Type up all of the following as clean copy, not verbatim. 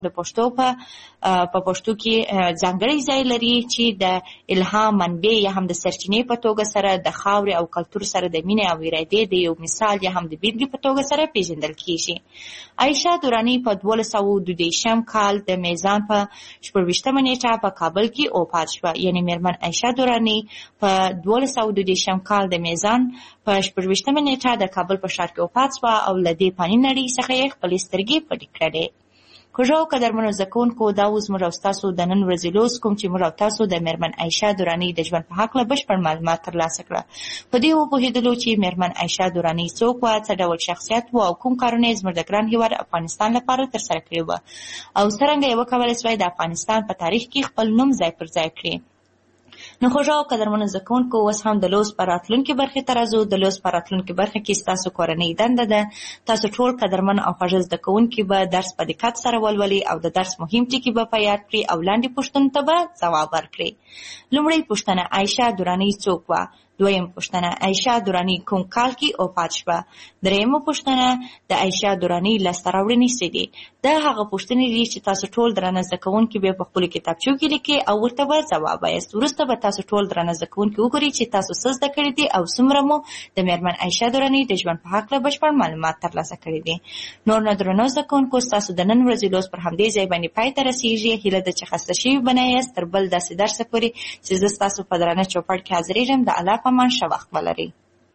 د پښتو په پښتو کې ځانګړی ځای لري چې د الهام منبع یا هم د سرچینې په توګه سره د خاورې او کلتور سره د مینې او ارادې د یو مثال یا هم د بیلګې په توګه سره پیژندل کیږي. عایشه درانی په 1222 کال د میزان په 24مه نیټه په کابل کې وفات شوه. یعنی میرمن عایشه درانی په 1222 کال د میزان په 24مه نیټه د کابل په ښار کې وفات شوه او له دې فاني نړۍ څخه یې خپلې سترګې پټې کړې. خوږو قدرمنو زده کوونکو، دا اوس موږ او ستاسو د نن ورځې لوست کوم چې موږ او تاسو د میرمن عایشه درانی د ژوند په هکله بشپړ معلومات ترلاسه کړه. په دې وپوهېدلو چې میرمن عایشه درانی څوک وه، څه ډول شخصیت و او کوم کارونه یې زموږ د ګران هېواد افغانستان لپاره ترسره کړي وه او څرنګه یې وکولی سوای د افغانستان په تاریخ کې خپل نوم ځای پر ځای کړي. نو خوږو قدرمنو زده کوونکو، اوس هم د لوست په راتلونکې برخې ته راځو. د لوست په راتلونکې برخه کې ستاسو کورنۍ دنده ده تاسو ټول قدرمن او خوږ زده کوونکي به درس په دقت سره ولولئ او د درس مهم ټکي به په یاد کړئ او لاندې پوښتنو ته به ځواب ورکړئ. لومړۍ پوښتنه: عایشه درانی څوک وه؟ دویم پوښتنه: عایشه درانی کوم کال کې وفات شوه؟ دریمه پوښتنه: د عایشه درانی لاسته راوړنې څه دي؟ دا هغه پوښتنې دي چې تاسو ټول درنه زده کوونکي به په خپلو کتابچو کې لیکئ او ورته به ځواب وایاست. وروسته به تاسو ټول درنه زده کوونکي وګورئ چې تاسو څه زده کړي دي او څومره مو د میرمن عایشه درانی د ژوند په هکله بشپړ معلومات ترلاسه کړي دي. نور نو درنو زده کوونکو، ستاسو د نن ورځې لوست پر همدې ځای باندې پای ته رسېږي. هیله ده چې خسته شوي به نه یاست تر بل داسې درسه پورې چې زه ستاسو په درانه چوپړ کې حاضرېږم. د الله په امان، ښه وخت ولرئ.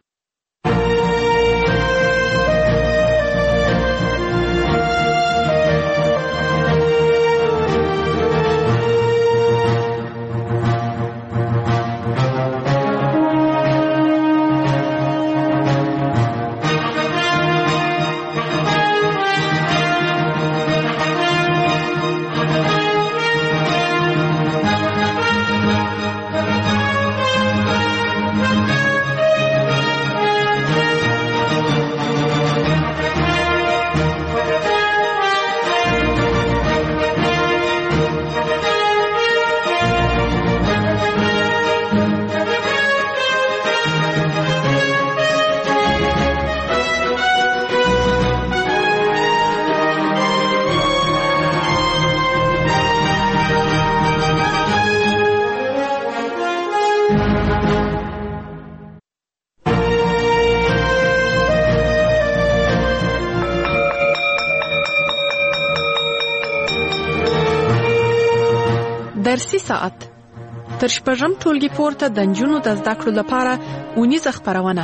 درسي ساعت تر شپږم ټولګي پورته د نجونو د زده کړو لپاره اونیزه خپرونه.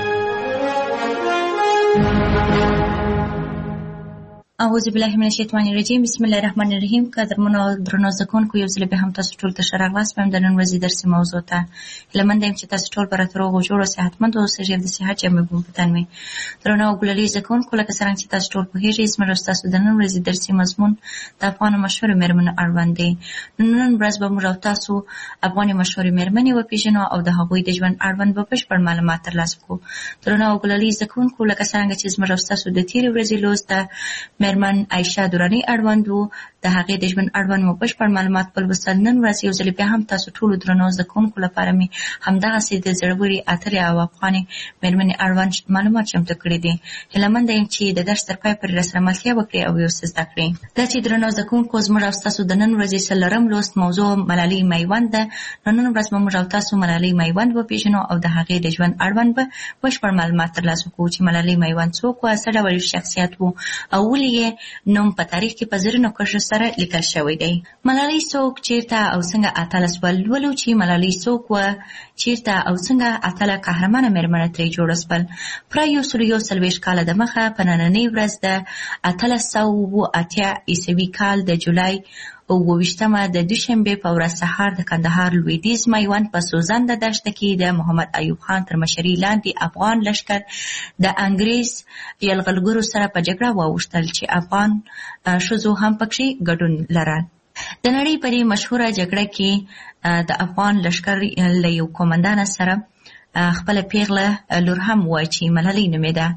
اعوذ بالله من الشیطان الرجیم. بسم الله الرحمن الرحیم. قدرمنو او درنو زده کوونکو، یو ځل بیا هم تاسو ټول ته ښه راغلاست. د نن ورځې درسي موضوع ته هیله مند یم چې تاسو ټول به راته روغ او جوړ او صحتمند اوسئ او د صحت جامې به مو په تن وي. درنو او ګلالي زده کوونکو، لکه څرنګه چې تاسو ټول پوهېږئ، زموږ او ستاسو د نن ورځې درسي مضمون د افغانو مشهورو مېرمنو اړوند دی. نن ورځ به موږ او تاسو افغاني مشهورې مېرمنې وپېژنو او د هغوی د ژوند اړوند به بشپړ معلومات ترلاسه کړو. درنو او ګلالي زده کوونکو، لکه څرنګه چې زموږ او ستاسو د تېرې ورځې لوست د مېرمن عایشه درانی اړوند و، د هغې د ژوند اړوند مو بشپړ معلومات ولوستل. نن ورځ یو ځل بیا هم تاسو ټولو درنو زده کوونکو لپاره مې همدغسې د زړورې اتلې او افغانې مېرمنې اړوند معلومات چمتو کړي دي. هیله منده یم چې د درس تر پایه پورې راسره ملتیا وکړئ او یو څه زده کړئ. دا چې درنو زده کوونکو، زموږ او ستاسو د نن ورځې څلورم لوست موضوع ملالۍ میوند ده. نن ورځ به موږ او تاسو ملالۍ میوند وپېژنو او د هغې د ژوند اړوند به بشپړ معلومات ترلاسه کړو چې ملالۍ میوند څوک وه، څه ډول شخصیت و او ولې یې نوم په تاریخ کې په زرینو کرښو سره لیکل شوی دی. ملالۍ څوک، چیرته او څنګه اتله سوه؟ لولو چې ملالۍ څوک وه، چیرته او څنګه اتله قهرمانه مېرمنه ترې جوړه سول. پوره 141 کاله دمخه په نننۍ ورځ د 1880 عیسوي کال د جولای 28مه د دوشنبې په ورځ سهار د کندهار لویدیځ میوند په سوزنده دښته کې د محمد ایوب خان تر مشرۍ لاندې افغان لښکر د انګریز یرغلګرو سره په جګړه واوښتل چې افغان ښځو هم پکې ګډون لرل. د نړۍ په دې مشهوره جګړه کې د افغان لښکر له یو قومندان سره خپله پیغله لور هم وه چې ملالۍ نومېده.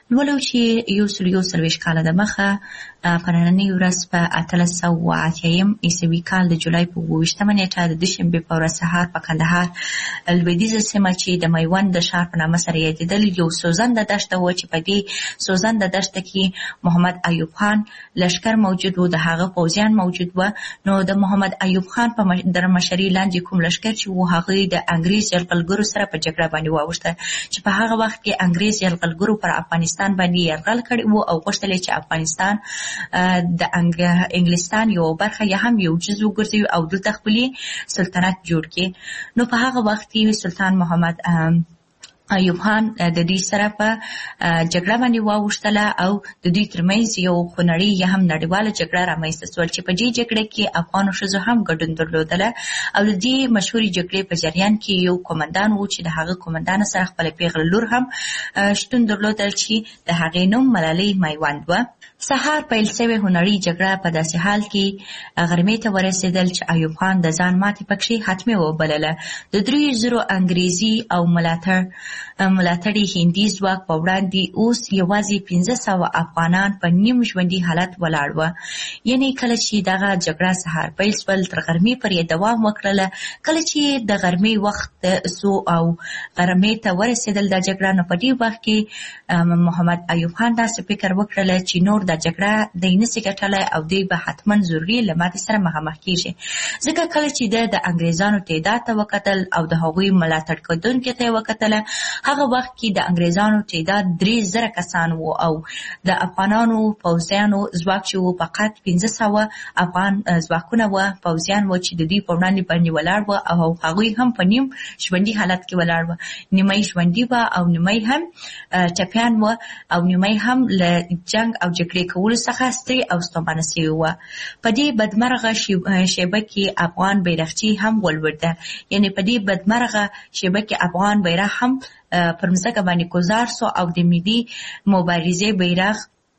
ولو چې 140 کاله د مخه په نننۍ ورځ په 1880 عیسوي کال د جولای په 28 نیټه د دوشنبې په ورځ سهار په کندهار لویدیځه سیمه چې د میوند د ښار په نامه سره یادېدل یو سوځنده دښته وه چې په دې سوځنده دښته کې محمد ایوب خان لښکر موجود و، د هغه پوځیان موجود و. نو د محمد ایوب خان په در مشرۍ لاندې کوم لښکر چې و هغه د انګریز یرغلګرو سره په جګړه باندې واوښته چې په هغه وخت کې انګریز یرغلګرو پر افغانستان باندې یرغل کړی و او غوښتل چې افغانستان د انګلستان یو برخه یا هم یو جزء وګرځوي او دلته خپل سلطنت جوړ کړي. نو په هغه وخت کې سلطان محمد ایوب خان د دوی سره په جګړه باندې واوښتله او د دوی ترمنځ یو خونړۍ یا هم نړیواله جګړه رامنځته شول چې په دې جګړه کې افغانو ښځو هم ګډون درلودله او د دې مشهورې جګړې په جریان کې یو قومندان و چې د هغه قومندان سره خپله پیغله لور هم شتون درلودل چې د هغې نوم ملالۍ میوند وه. سهار پیل شوې خونړۍ جګړه په داسې حال کې غرمې ته ورسېدل چې ایوب خان د ځان ماتې پکښې حتمي وبلله. د 3,000 انګریزي او ملاتړي هندي ځواک په وړاندې اوس یوازې 500 افغانان په نیم ژوندي حالت ولاړ وه. یعنې کله چې دغه جګړه سهار پیل شول تر غرمې پورې دوام وکړله. کله چې د غرمې وخت سو او غرمې ته ورسېدل دا جګړه، نو په دې وخت کې محمد ایوب خان داسې فکر وکړله چې نور دا جګړه دی نسي ګټلی او دوی به حتما ضروري له ماتې سره مخامخ کېږي. ځکه کله چې د انګریزانو تعداد ته وکتل او د هغوی ملاتړ کوونکي ته یې وکتله، هغه وخت کې د انګریزانو تعداد 3,000 کسان وو او د افغانانو پوځیانو ځواک چې وو فقط 500 افغان ځواکونه وه، پوځیان وو چې د دوی په وړاندې باندې ولاړ وه او هغوی هم په نیم ژوندي حالت کې ولاړ وه. نیمه ژوندي وه او نیمه هم ټپیان وه او نیمه هم له جنګ او جګړې کولو څخه ستړي او ستومانه شوي وه. په دې بدمرغه شیبه کې افغان بیرغچی هم ولوېده. یعنې په دې بدمرغه شیبه کې افغان بیرغ هم پر مځکه باندې ګذار سو او د ملي مبارزې بیرغ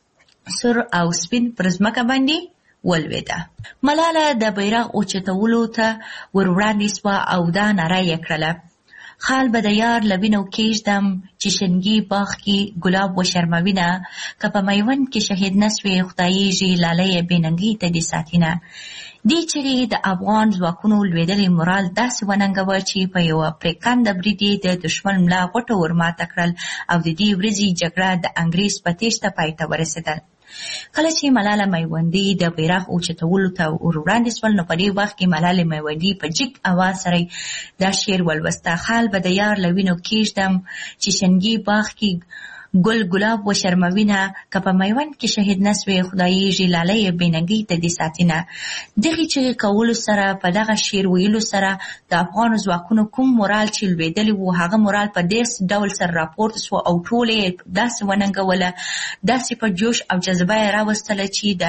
سور او سپین پر مځکه باندې ولوېده. ملاله د بیرغ اوچتولو ته ور وړاندې سوه او دا ناره یې کړله: خال به د یار له وینو کېږدم چې شنګي باغ کې ګلاب وشرموینه، که په میوند کې شهید نسوې خدایېږي لالی بې ننګۍ ته دې ساتینه. دې چیرې د افغان ځواکونو لوېدلې مورال داسې وننګوه چې په یوه پرېکنده برید یې د دښمن ملا غوټه ورماته کړل او د دې ورځې جګړه د انګریز په تېښته پای ته ورسېدل. کله چې ملاله میوندي د بیرغ اوچتولو ته ور وړاندې شول، نو په دې وخت کې ملالې میوندي په جګ اواز سره دا شعر ولوسته: خال به د یار له وینو کېږدم چې شنګي باغ کې ګل ګلاب وشرموینه، که په میوند کې شهید نسوې خدایېږي لالی بې ننګۍ ته دې ساتینه. دغې چغې کولو سره، په دغه شعر ویلو سره د افغانو ځواکونو کوم مورال چې لوېدلی و هغه مورال په داسې ډول سره راپورته سو او ټول یې داسې وننګوله، داسې په جوش او جذبه یې راوستله چې د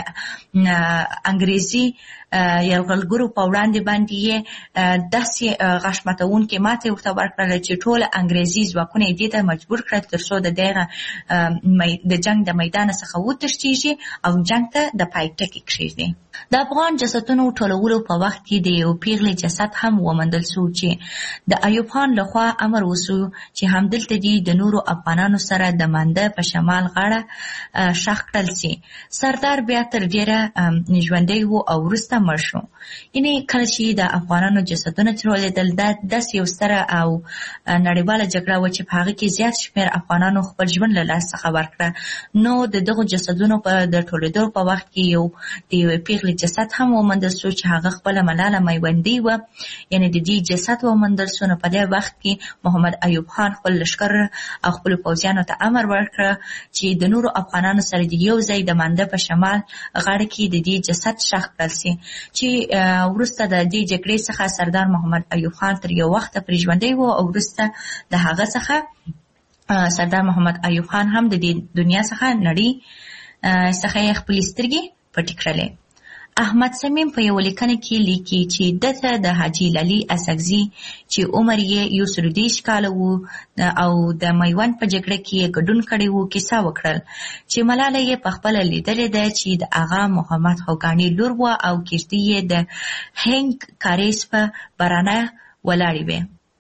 انګریزي یرغلګرو په وړاندې باندې یې داسې غاښ ماتوونکې ماتې ورته ورکړله چې ټول انګریزي ځواکونه یې دې ته مجبور کړل تر څو د دغه د جنګ د میدان څخه وتښتېږي او جنګ ته د پای ټکی کښېږدي. د افغان جسدونو ټولولو په وخت کې د یو پیغلې جسد هم وموندل شو چې د ایوب خان لخوا امر وشو چې همدلته دې د نورو افغانانو سره د مانده په شمال غاړه ښخ کړل شي. سردار بیا تر ډېره ژوندی و او وروسته مړ شو. یعنې کله چې د افغانانو جسدونه ټولېدل، دا داسې یو ستره او نړیواله جګړه وه چې په هغه کې زیات شمېر افغانانو خپل ژوند له لاس څخه ورکړه. نو د دغو جسدونو په د ټولېدو په وخت کې یو د یوې پیغلې جسد هم وموندل شو چې هغه خپله ملاله میوندۍ وه. یعنې د دې جسد وموندل شو. نو په دې وخت کې محمد ایوب خان خپل لښکر او خپلو پوځیانو ته امر ورکړه چې د نورو افغانانو سره د یو ځای د مانده په شمال غاړه کې د دې جسد ښخ کړل شي. چې وروسته د دې جګړې څخه سردار محمد ایوب خان تر یو وخته پرې ژوندی و او وروسته د هغه څخه سردار محمد ایوب خان هم د دې دنیا څخه نړۍ څخه یې خپلې سترګې پټې کړلې. احمد صمیم په یو لیکنه کې لیکي چې دته د حاجي لالي اسکزي چې عمر یې 130 کاله و او د میوند په جګړه کې ګډون کړی و کیسه وکړل چې ملاله یې په خپل لیدلې ده چې د آغا محمد خوګانی لور و او کشتۍ یې د هنګ کاریز په برانه ولاړې وې.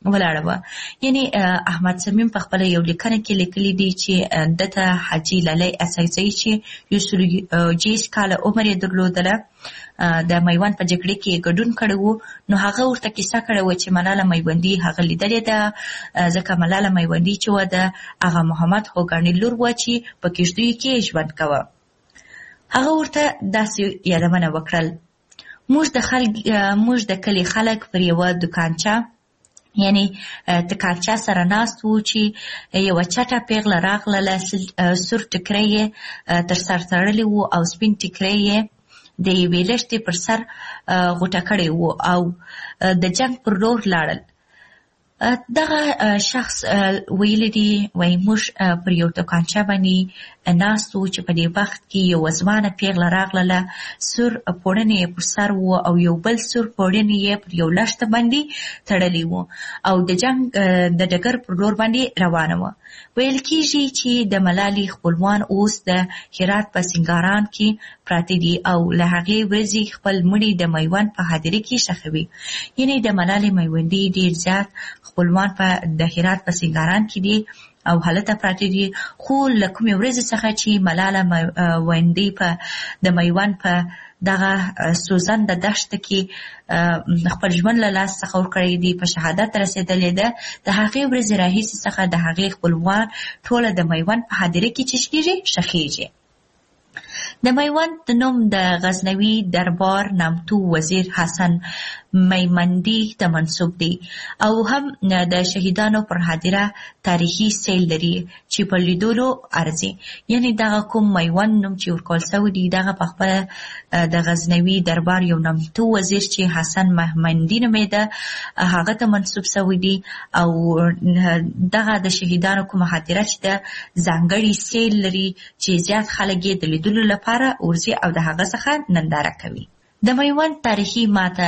ولاړه وه. یعنی احمد صمیم په خپله یو لیکنه کې لیکلي دي چې دته حاجي لالی اساسي چې 120 کاله عمر یې درلودله، د میوند په جګړې کې ګډون کړی و. نو هغه ورته کیسه کړې وه چې ملاله میوندي هغه لیدلې ده، ځکه ملاله میوندي چې وه د آغا محمد خوګاني لور وه چې په کښتیو کې ژوند کوه. هغه ورته داسې یادونه وکړل: موږ د کلي خلک پر یوه دوکانچه یعنی تکانچه سره ناست وو چې یوه چټه پیغله راغله، سور ټکری یې تر سر تړلی وو او سپین ټکری یې د یوې لښتې پر سر غوټه کړی وو او د جنگ پر لور لاړل. دغه شخص ویلی دی وایي موږ پر یو دوکانچه باندې ناست وو چې په دې وخت کې یو ځوانه پیغله راغله، سور پوړنې یې پر سر وو او یو بل سور پوړنې یې پر یو لښته باندې تړلی وو او د جنگ د ډګر پر لور باندې روانه وه. ویل کېږي چې د ملالې خپلوان اوس د هرات په سنګاران کې پراته دي او له هغې ورځې خپل مړي د میوند په هدیره کې ښخوي. یعنې د ملالې میوندي ډېر زیات خپلوان په د هرات په سنګاران کې دي او هلته پراته دي، خو له کومې ورځې څخه چې ملاله میوندي په د میوند په دغه سوزنده دښته کې خپل ژوند له لاس څخه ورکړی دی، په شهادت رسېدلې ده، د هغې ورځې راهیسې څخه د هغې خپلوان ټوله د میوند په هدیره کې چې کېږي ښخېږي. د میوند د نوم د غزنوي دربار نامتو وزیر حسن میمندي ته منسوب دی او هم د شهیدانو پر هدیره تاریخي سیل لري چې په لیدلو ارزي. یعنی دغه کوم میوند نوم چې ورکول سوی دی دغه په خپله د غزنوي دربار یو نامتو وزیر چې حسن میمندي نومېده هغه ته منسوب سوی دی او دغه د شهیدانو کومه هدیره چې د ځانګړي سیل لري چې زیات خلک یې د لیدلو لپاره ورځي او د هغه څخه ننداره کوي. د میوند تاریخي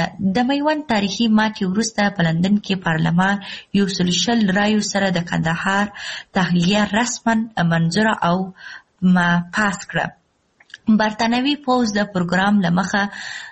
ماتې وروسته په لندن کې پارلمان 120 رایو سره د کندهار تحلیه رسما منظوره او پاس کړه. برطانوي پوځ د پروګرام له مخه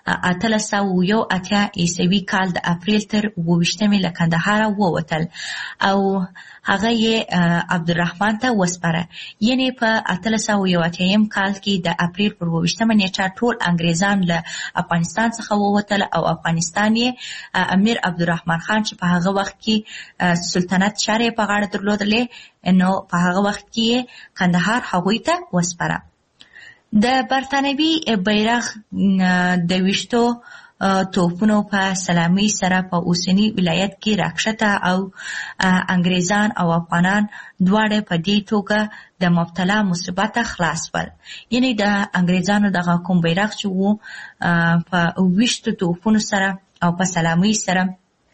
1881 عیسوي کال د اپریل تر 28 له کندهار ووتل او هغه یې عبدالرحمن ته وسپاره. یعنی په 1881 کال کې د اپریل پر 28 نیټه ټول انګریزان له افغانستان څخه ووتل او افغانستان یې امیر عبدالرحمن خان چې په هغه وخت کې سلطنت چارې په غاړه درلودلې نو په هغه وخت کې کندهار هغوی ته وسپاره. د برطانوي بیرغ د 20 توپونو په سلامي سره په اوسني ولایت کې راکښته او انګریزان او افغانان دواړه په دې توګه د مبتلا مصیبته خلاص ول. یعنی د انګریزانو دغه کوم بیرغ چې وو په 20 توپونو سره او په سلامي سره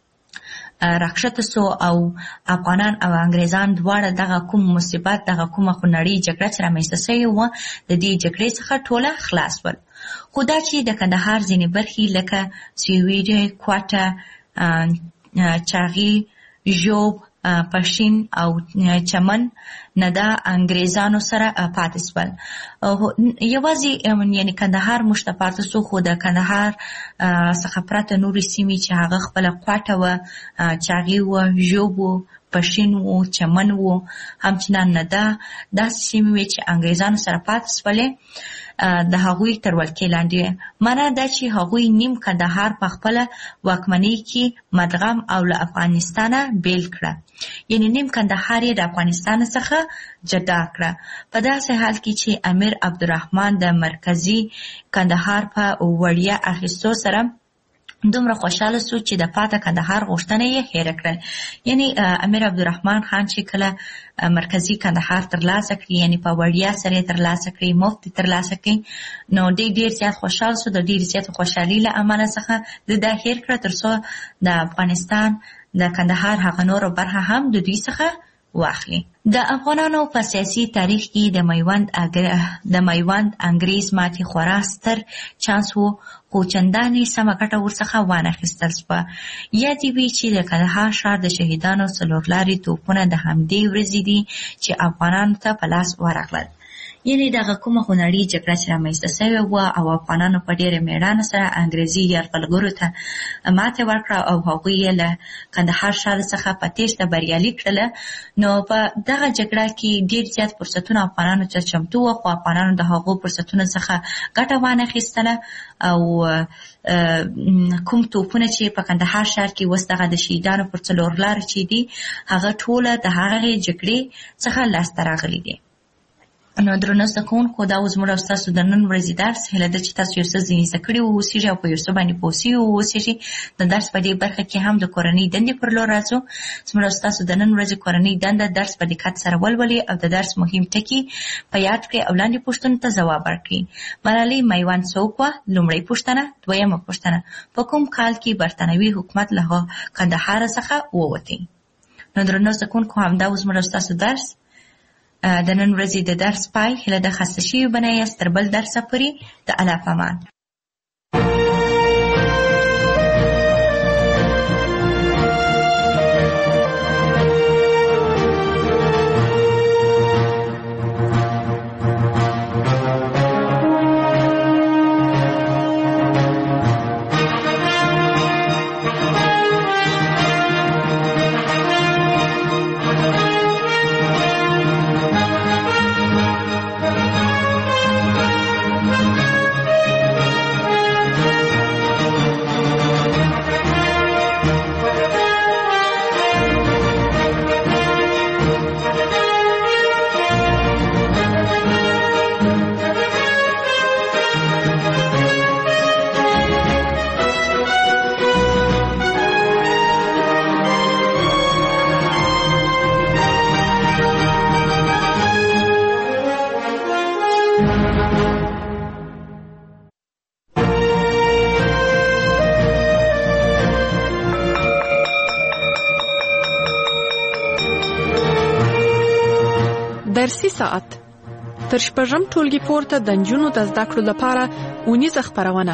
راکښته سو او افغانان او انګریزان دواړه دغه کوم مصیبت دغه کومه خونړۍ جګړه چې رامنځته سوې وه د دې جګړې څخه ټوله خلاص ول. خو دا چې د کندهار ځینې برخې لکه سیویډي، کوټه، چاغي، ژوب، پښین او چمن نه د انګریزانو سره پاتې سول. یوازې یعنی کندهار موږ ته پاتې سو، خو د کندهار څخه پرته نورې سیمې چې هغه خپله کوټه وه، چاغي وه، ژوب وو، پښین وو، چمن وو، همچنان نه داسې سیمې وې چې انګریزانو سره پاتې سولې د هغوی تر ولکې لاندې. معنا دا چې هغوی نیم کندهار په خپله واکمنۍ کې مدغم او له افغانستانه بیل کړه. یعنی نیم کندهار یې د افغانستان څخه جدا کړه. په داسې حال کې چې امیر عبدالرحمن د مرکزي کندهار په وړیا اخیستو سره دومره خوشحاله سو چې د پاته کندهار غوښتنه یې هېره کړل. یعنی امیر عبدالرحمن خان چې کله مرکزي کندهار ترلاسه کړي، یعنی په وړیا سره ترلاسه کړي، مفت ترلاسه کړي، نو ډېر زیات خوشحال سو. د ډېر زیات خوشحالي له امله څخه دا هېر کړه تر څو د افغانستان د کندهار هغه نوره برخه هم د دوی څخه واخلي. د افغانانو په سیاسي تاریخ کې د میوند انګریز ماتې خورا ستر چانس وو، خو چندانې سمه ګټه ورڅخه وانخیستل سوه. یادې وي چې د کندهار ښار د شهیدانو څلور لارې توپونه د همدې ورځې دي چې افغانانو ته په لاس ورغلل. یعنې دغه کومه خونړۍ جګړه چې رامنځته شوې وه او افغانانو په ډېره مېړانه سره انګریزي یرغلګرو ته ماتې ورکړه او هغوی یې له کندهار ښار څخه په تېښته بریالي کړله. نو په دغه جګړه کې ډېر زیات فرصتونه افغانانو ته چمتو وه، خو افغانانو د هغو فرصتونو څخه ګټه وانخیستله او کوم توپونه چې په کندهار ښار کې اوس دغه د شهیدانو پر څلور لارې چې دي هغه ټوله د هغې جګړې څخه لاسته راغلي دي. نو درنو زده کوونکو، دا اوس زموږ او ستاسو د نن ورځې درس. هیله ده چې تاسو یو څه ځینې زده کړي واوسېږي او په یو څه باندې پوه سوي واوسېږي. د درس په دې برخه کې هم د کورنۍ دندې پر لور راځو. زموږ او ستاسو د نن ورځې کورنۍ دنده درس په دقت سره ولولئ او د درس مهم ټکي په یاد کړئ او لاندې پوښتنو ته ځواب ورکړئ. ملالۍ میوند څوک وه؟ لومړۍ پوښتنه. دویمه پوښتنه، په کوم کال کې برتانوي حکومت له کندهار څخه ووتی؟ نو درنو زده کوونکو، همدا اوس زموږ او ستاسو درس د نن ورځې د درس پای. هیله ده خسته شوي به نه یاست. تر بل درسه پورې د الله په امان. درسي ساعت تر شپږم ټولګي پورته د نجونو د زده کړو لپاره اونیزه خپرونه.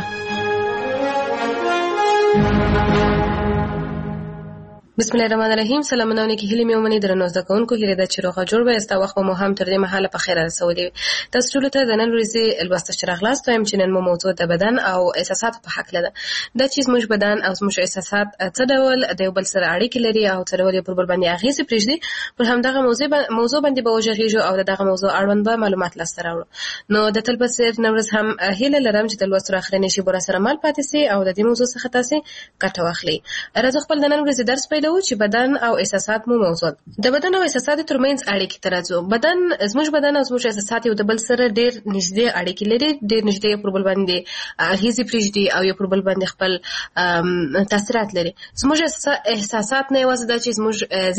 بسم الله الرحمن الرحیم. سلامونه علیکم. هیله مې ومني درنو زده کوونکو، هیله ده چې روغه جوړ به یاست. وخت مو هم تر دې مهاله په خیر رسولي. تاسو ټول ته د نن ورځې لوست چې راغلاست. وایم چې نن مو موضوع د بدن او احساسات په حق لده. دا چې زموږ بدن او زموږ احساسات څه ډول د یو بل سره اړیکې لري او څه ډول پر بل باندې اغیزې پرېږدي، پر همدغه موضوع باندې به وژغېږو او دغه موضوع اړوند به معلومات لاسته راوړو. نو د تل په څېر نن ورځ هم هیله لرم چې د لوست تر اخرنۍ شیبو راسره مل پاتې سئ او د دې موضوع څخه تاسې ګټه واخلئ. راځو خپل د نن ورځې درس پیلوو چې بدن او احساسات مو موضوع. د بدن او احساساتو ترمنځ اړیکې ته راځو. زموږ بدن او زموږ احساسات یو د بل سره ډېر نږدې اړیکې لري، ډېر نږدې پر بل باندې اغیزې پرېږدي او یو پر بل باندې خپل تاثیرات لري. زموږ احساسات نه یوازې دا چې زموږ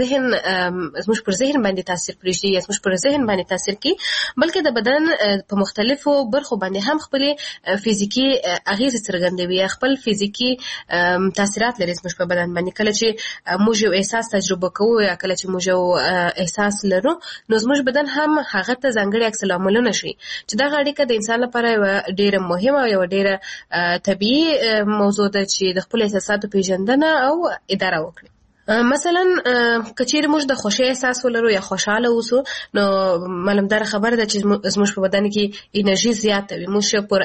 پر ذهن باندې تاثیر پرېږدي یا زموږ پر ذهن باندې تاثیر کوي، بلکې د بدن په مختلفو برخو باندې هم خپلې فزیکي اغیزې څرګندوي، خپل فزیکي تاثیرات لري زموږ په بدن باندې. کله چې موږ یو احساس تجربه کوو یا کله چې موږ یو احساس لرو، نو زموږ بدن هم هغه ته ځانګړي عکس العملونه شي چې دغه اړیکه د انسان لپاره یوه ډېره مهمه او یوه ډېره طبیعي موضوع ده چې د خپلو احساساتو پیژندنه او اداره وکړي. مثلا کچیر موږ د خوشی احساس ولرو یا خوشاله اوسو، نو معلومدار خبره ده چې زموږ په بدن کې انرژي زیاته وي، موږ پر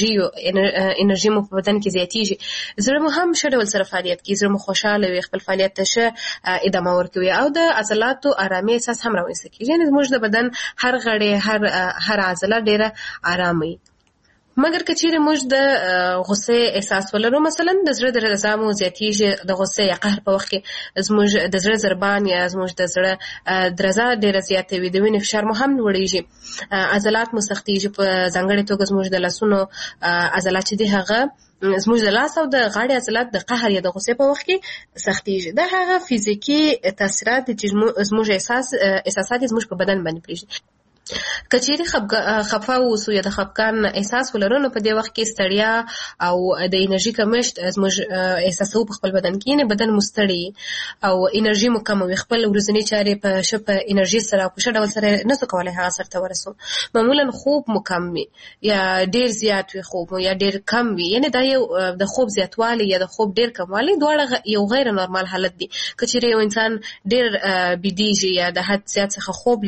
انرژي مو په بدن کې زیاتیږي، زړه مو هم ښه ډول سره فعالیت کوي، زړه مو خوشاله وي، خپل فعالیت ته ښه ادامه ورکوي او د عضلاتو آرامي احساس هم رامنځته کیږي. یعنې زموږ د بدن هر غړی هر عضله ډېره آرامه وي. مګر که چیرې موږ د غصې احساس ولرو، مثلا د زړه درزا مو زیاتیږي، د غصې یا قهر په وخت کې زموږ د زړه ضربان یا زموږ د زړه درزا ډېره زیاته وي، د وینې فشار مو هم لوړېږي، عضلات مو سختېږي، په ځانګړې توګه زموږ د لاسونو عضلات چې دي هغه زموږ د لاس او د غاړې عضلات د قهر یا د غصې په وخت کې سختېږي. دا هغه فزیکي تاثیرات دي چې زموږ احساسات زموږ په بدن باندې پرېږدي. که چیرې خفه اوسو یا د خفګان احساس ولرو، نو په دې وخت کې ستړیا او د انرژي کمښت زموږ احساسو په خپل بدن کې، یعنې بدن مو ستړی او انرژي مو کمه وي، خپل ورځنۍ چارې په ښه انرژي سره او په ښه ډول سره نسو کولی هغه سرته ورسو. معمولا خوب مو کم وي یا ډېر زیات وي خوب مو یا ډېر کم وي، یعنې دا یو د خوب زیاتوالی یا د خوب ډېر کموالی دواړه یو غیر نورمال حالت دی. که چیرې یو انسان ډېر بیدېږي یا د حد زیات څخه خوب لري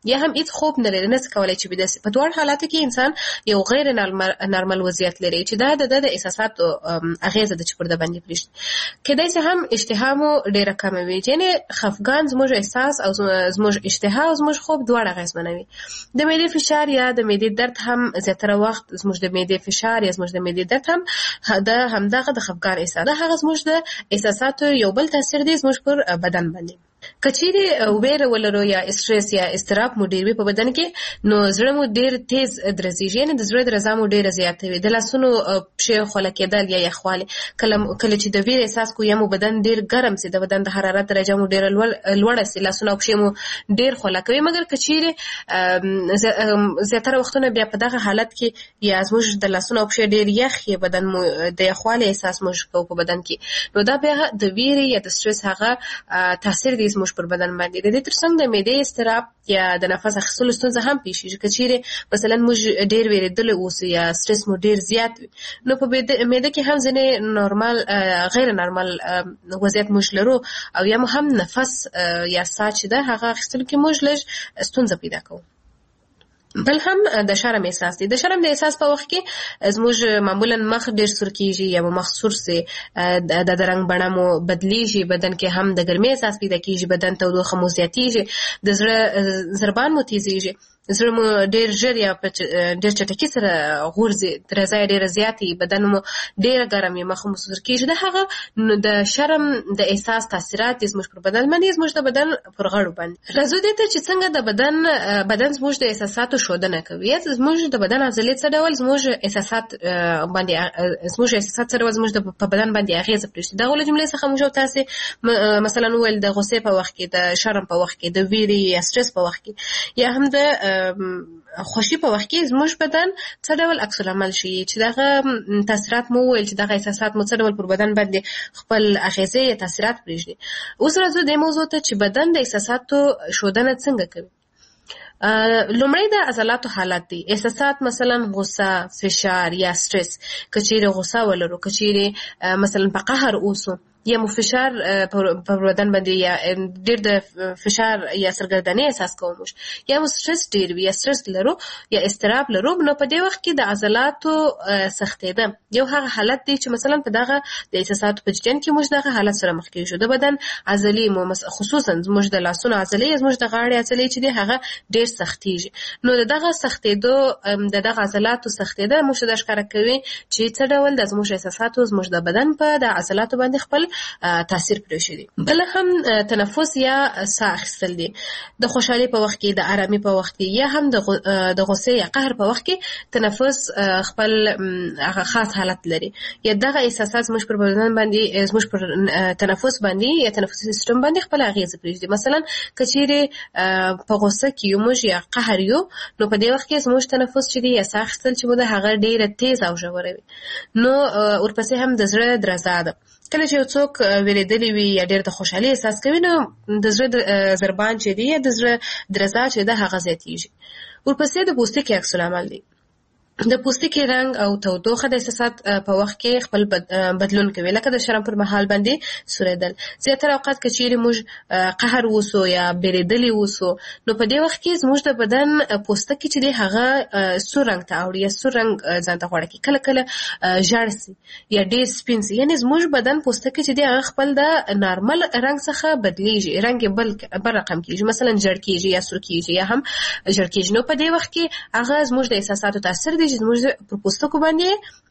یا هم هیڅ خوب نه لري، نه څه کولی چې بداسې. په دواړو حالاتو کې انسان یو غیر نارمل وضعیت لري چې دا د احساساتو اغیزه ده چې پر د باندې پرېږدي. کېدای شي هم اشتها مو ډېره کمه وي، یعنې خفګان زموږ احساس او زموږ اشتها او زموږ خوب دواړه اغېزمنوي. د معدې فشار یا د معدې درد هم زیاتره وخت زموږ د معدې فشار یا زموږ د معدې درد هم همدغه د خفګان احساس ده. هغه زموږ د احساساتو یو بل تاثیر دی زموږ پر بدن باندې. که چیرې ویره ولرو یا استرس یا اضطراب مو ډېر وي په بدن کې، نو زړه مو ډېر تیز درزیږي، یعنې د زړه درزا مو ډېره زیاته وي. د لاسونو پښې خوله کېدل یا یخوالی، کله چې د ویرې احساس کوو یا مو بدن ډېر ګرم سي، د بدن د حرارت درجه مو ډېره لوړه سي، لاسونه او پښې مو ډېر خوله کوي. مګر که چیرې زیاتره وختونه بیا په دغه حالت کې یا زموږ د لاسونو او پښې ډېر یخ یا بدن مو د یخوالي احساس موږ کوو په بدن کې، نو دا بیا د ویرې یا د استرس هغه تاثیر دی زموږ پر بدن باندې. د دې ترڅنګ د معدې اضطراب یا د نفس اخیستلو ستونزه هم پیښیږي. که چیرې مثلا موږ ډېر ویرېدلی اوسو یا سټرس مو ډېر زیات وي، نو په معده کې هم ځینې غیر نارمل وضعیت موږ لرو، او یا مو هم نفس یا ساه چې ده هغه اخیستلو کې موږ لږ ستونزه پیدا کوو. بل هم د شرم احساس دی. د شرم د احساس په وخت کې زموږ معمولا مخ ډېر سور کېږي یا مخ سور سي، د رنګ بڼه مو بدلیږي، بدن کې هم د ګرمۍ احساس پیدا کېږي، بدن تودوخه مو زیاتېږي، د زړه ضربان مو تیزېږي، زړه مو ډېر ژر یا ډېر چټکي سره غورځي، درزا یې ډېره زیاتې، بدن مو ډېره ګرم وي، مخ مو سور کېږي. د هغه د شرم د احساس تاثیرات دي زموږ پر بدن باندې، زموږ د بدن پر غړو باندې. راځو دې ته چې څنګه د بدن زموږ د احساساتو ښودنه کوي. زموږ د بدن عضلې څه ډول زموږ احساسات څه ډول زموږ په بدن باندې اغېزه پرېږدي. دغه له جملې څخه موږ تاسې مثلا وویل د غوسې په وخت کې، د شرم په وخت کې، د ویرې یا سټرس په وخت کې، یا هم د خوشي په وخت کې زموږ بدن څه ډول عکس العمل شي، چې دغه تاثیرات مو وویل چې دغه احساسات مو څه ډول پر بدن باندې خپل اغېزې یا تاثیرات پرېږدي. اوس راځو دې موضوع ته چې بدن د احساساتو ښودنه څنګه کوي. لومړی د عضلاتو حالت دی. احساسات مثلا غوسه، فشار یا سټرس. که چیرې غوسه ولرو، که چیرې مثلا په قهر اوسو، یا مو فشار په بدن باندې یا ډېر د فشار یا سرګردنۍ احساس کوو، یا مو سټرس ډېر وي یا سټرس لرو یا اضطراب لرو، نو په دې وخت کې د عضلاتو سختېده یو هغه حالت دی چې مثلا په دغه د احساساتو په جریان کې موږ دغه حالت سره مخ کېږو. د بدن عضلې مو خصوصا زموږ د لاسونو عضلې، زموږ د غاړې عضلې چې دي هغه ډېر سختېږي. نو د دغه سختېدو د دغه عضلاتو سختېده موږ ته دا ښکاره کوي چې څه ډول د زموږ احساساتو زموږ د بدن په د عضلاتو باندې خپل تاثیر پرېښودي. بل هم تنفس یا ساه اخیستل دي. د خوشحالۍ په وخت کې، د آرامۍ په وخت کې، یا هم د غوسې یا قهر په وخت کې تنفس خپل خاص حالت لري. یا دغه احساسات زموږ پر بدن باندې، زموږ پر تنفس باندې یا تنفسي سیستم باندې خپل اغېزه پرېږدي. مثلا که چیرې په غوسه کې یو موږ یا قهر یو، نو په دې وخت کې زموږ تنفس چې دی یا ساه اخیستل چې مو ده هغه ډېره تیز او ژوره وي. نو ورپسې هم د زړه درزا ده. کله چې یو څوک ویرېدلی وي یا ډېر د خوشحالۍ احساس کوي، نو د زړه ضربان چې دی یا د زړه درزا چې ده هغه زیاتېږي. ورپسې د پوستکي عکس العمل دی. د پوستکي رنګ او تودوخه د احساسات په وخت کې خپل بدلون کوي، لکه د شرم پر مهال باندې سوریدل. زیاتره اوقات که چیرې موږ قهر وسو یا بیریدلی وسو، نو په دې وخت کې زموږ د بدن پوستکي چې دی هغه سور رنګ ته اوړي یا سور رنګ ځان ته غوړه کوي، کله کله ژړ سي یا ډېر سپین سي. یعنې زموږ بدن پوستکي چې دی هغه خپل د نارمل رنګ څخه بدلیږي، رنګ یې بل رقم کېږي، مثلا ژړ کېږي یا سور کېږي یا هم ژړ کېږي. نو په دې وخت کې هغه زموږ د احساساتو تاثیر دی چې زموږ پر پوستکو باندې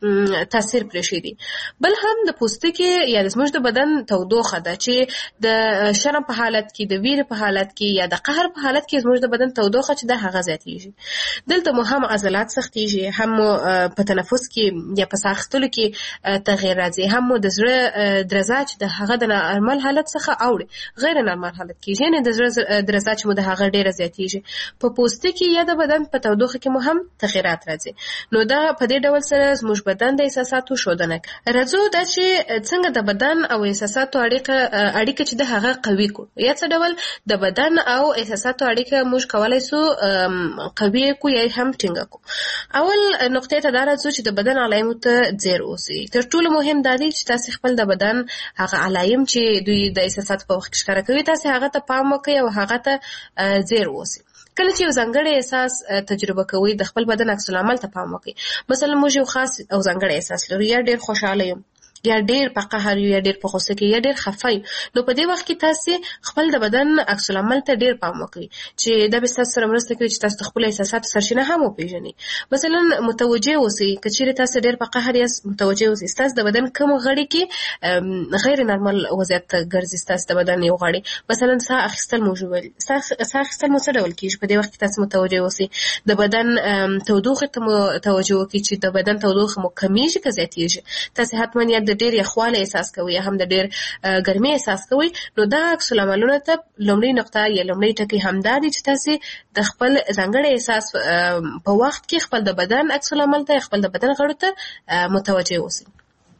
تاثیر پرېښودي. بل هم د پوستکي یا زموږ د بدن تودوخه ده چې د شرم په حالت کې، د ویرې په حالت کې یا د قهر په حالت کې زموږ د بدن تودوخه چې ده هغه زیاتېږي. دلته مو هم عضلات سختېږي، هم په تنفس کې یا په ساه اخیستلو کې تغییر راځي، هم مو د زړه درزا چې د هغه د نارمل حالت څخه اوړي غیر نارمل حالت کېږي، یعنې د زړه درزا چې مو د هغه ډېره زیاتېږي. په پوستکي یا د بدن په تودوخه کې مو هم تغییرات راځي. نو دا په دې ډول سره زموږ بدن د احساساتو ښودنه کوي. راځو دا چې څنګه د بدن او احساساتو اړیکه چې د هغه قوي کو، یا څه ډول د بدن او احساساتو اړیکه موږ کولی سو قوي کو یا هم ټینګه کو. اول نقطې ته دا راځو چې د بدن علایمو ته ځیر اوسئ. تر ټولو مهم دا دی چې تاسې خپل د بدن هغه علایم چې دوی د احساساتو په وخت کې ښکاره کوي، تاسې هغه ته پام وکړئ او هغه ته ځیر اوسئ. کله چې یو ځانګړی احساس تجربه کوئ د خپل بدن عکس العمل ته پام وکړئ. مثلا موږ یو خاص او ځانګړی احساس لرو، یا ډېر خوشاله یم، یا ډېر په قهر یو، یا ډېر په غوسه کې، یا ډېر خفه یم. نو په دې وخت کې تاسو خپل د بدن عکس العمل ته ډېر پام وکړئ چې دا به تاسو سره مرسته کوي چې تاسو خپل احساسات سرچینه هم وپېژنئ. مثلا متوجه اوسئ، که چیرې تاسو ډېر په قهر یاست متوجه اوسئ تاسو د بدن کوم غړي کې غیر نارمل وضعیت ګرځي. تاسو د بدن یو غړي مثلا ساه اخیستل موجود ساه اخیستل مو څه ډول کیږي، په دې وخت کې تاسو متوجه اوسئ. د بدن تودوخه ته متوجه وکړئ چې د بدن تودوخه مو کمیږي که زیاتیږي. تاسو حتما یا د ډېر یخوالی احساس کوئ یا هم د ډېر ګرمۍ احساس کوئ، نو دا عکس العملونه ته لومړی نقطه یا لومړی ټکی همدا دی چې تاسو د خپل ځانګړي احساس په وخت کې خپل د بدن عکس العمل ته خپل د بدن غړو ته متوجه اوسئ.